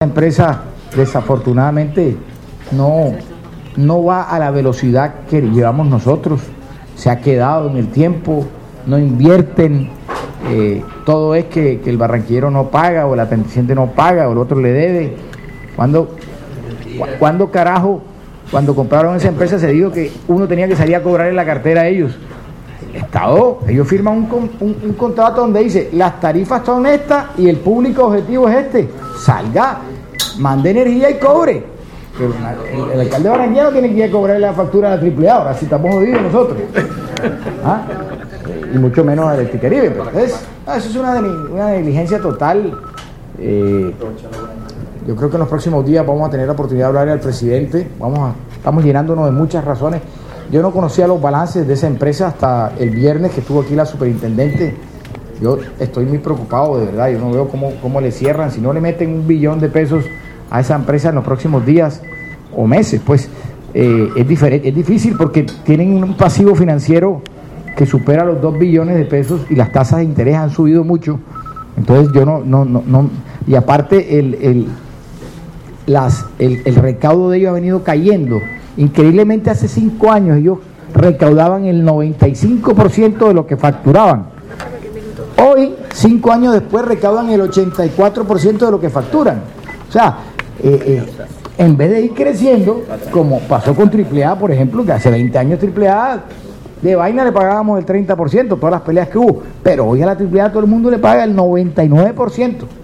La empresa desafortunadamente no va a la velocidad que llevamos nosotros, se ha quedado en el tiempo, no invierten, todo es que el barranquillero no paga o el atendiciente no paga o el otro le debe. ¿Cuándo carajo, cuando compraron esa empresa se dijo que uno tenía que salir a cobrar en la cartera a ellos? El Estado, ellos firman un contrato donde dice las tarifas son estas y el público objetivo es este, salga, mande energía y cobre. Pero el alcalde de Barranquilla no tiene que ir a cobrar la factura a la AAA, ahora sí estamos jodidos nosotros. ¿Ah? Y mucho menos a Electricaribe. Entonces, eso es una negligencia total. Yo creo que en los próximos días vamos a tener la oportunidad de hablarle al presidente. Estamos llenándonos de muchas razones. Yo no conocía los balances de esa empresa hasta el viernes que estuvo aquí la superintendente. Yo estoy muy preocupado, de verdad. Yo no veo cómo le cierran. Si no le meten $1 billón a esa empresa en los próximos días o meses, pues es difícil porque tienen un pasivo financiero que supera los $2 billones y las tasas de interés han subido mucho. Entonces yo no y aparte el recaudo de ellos ha venido cayendo. Increíblemente hace 5 años ellos recaudaban el 95% de lo que facturaban. Hoy, 5 años después, recaudan el 84% de lo que facturan. O sea, en vez de ir creciendo, como pasó con AAA, por ejemplo, que hace 20 años AAA de vaina le pagábamos el 30%, todas las peleas que hubo, pero hoy a la AAA todo el mundo le paga el 99%.